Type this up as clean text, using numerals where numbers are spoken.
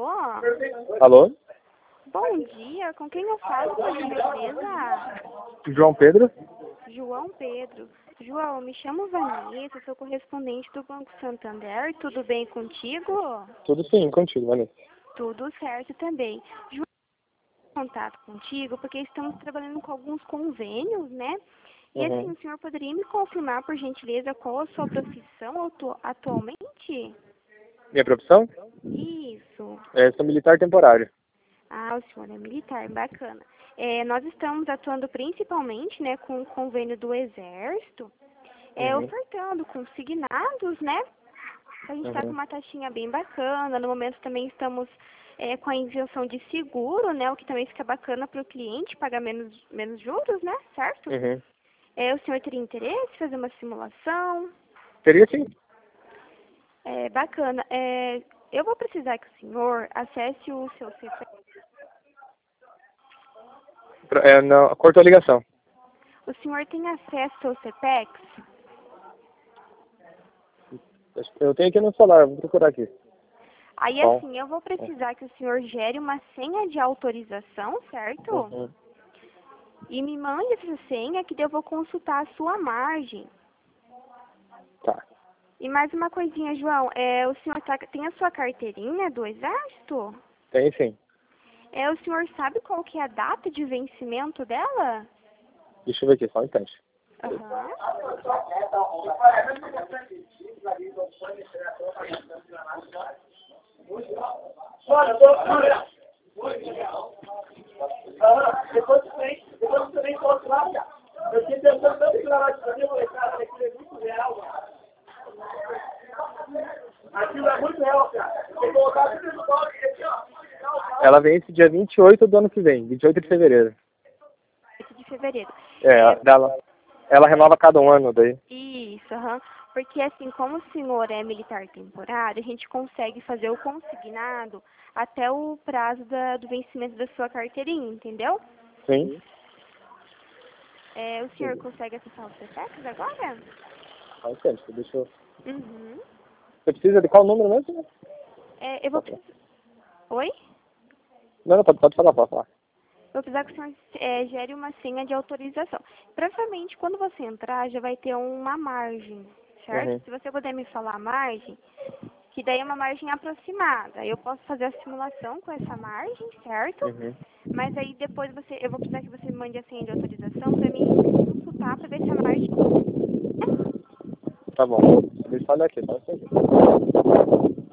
Alô? Alô? Bom dia, com quem eu falo, por gentileza? João Pedro? João Pedro. João, me chamo Vanessa, sou correspondente do Banco Santander, tudo bem contigo? Tudo sim, contigo, Vanessa. Tudo certo também. João, contato contigo porque estamos trabalhando com alguns convênios, né? E assim, o senhor poderia me confirmar, por gentileza, qual a sua profissão atualmente? Minha profissão? Isso. Sou militar temporário. Ah, o senhor é militar, bacana. Nós estamos atuando principalmente, né, com o convênio do Exército, ofertando consignados, né? A gente está com uma taxinha bem bacana. No momento também estamos com a isenção de seguro, né? O que também fica bacana para o cliente pagar menos juros, né? Certo? O senhor teria interesse em fazer uma simulação? Teria sim. Bacana. Eu vou precisar que o senhor acesse o seu CPF. Não, cortou a ligação. O senhor tem acesso ao CPEX? Eu tenho aqui no celular, vou procurar aqui. Aí, assim, eu vou precisar que o senhor gere uma senha de autorização, certo? E me mande essa senha que daí eu vou consultar a sua margem. Tá. E mais uma coisinha, João. O senhor tem a sua carteirinha do Exército? Tem sim. O senhor sabe qual que é a data de vencimento dela? Deixa eu ver aqui, só um instante. Depois você vem posso lá, cara. Eu tinha pensado tanto que ela vai fazer, eu falei, cara, aquilo é muito real, cara. Aquilo é muito real, cara. Tem que colocar tudo no dólar aqui, ó. Ela vence dia 28 do ano que vem, 28 de fevereiro. 28 de fevereiro. Ela renova cada um ano daí. Isso, Porque assim, como o senhor é militar temporário, a gente consegue fazer o consignado até o prazo do vencimento da sua carteirinha, entendeu? Sim. O senhor consegue acessar os CPEX agora? Só um instante, deixa eu... Uhum. Você precisa de qual número mesmo? Eu vou precisar... Oi? Não, pode falar, pode falar. Eu vou precisar que o senhor gere uma senha de autorização. Provavelmente, quando você entrar, já vai ter uma margem, certo? Se você puder me falar a margem, que daí é uma margem aproximada. Eu posso fazer a simulação com essa margem, certo? Mas aí depois eu vou precisar que você me mande a senha de autorização para mim consultar para ver se a margem... Tá bom. Deixa eu olhar aqui, só um instante.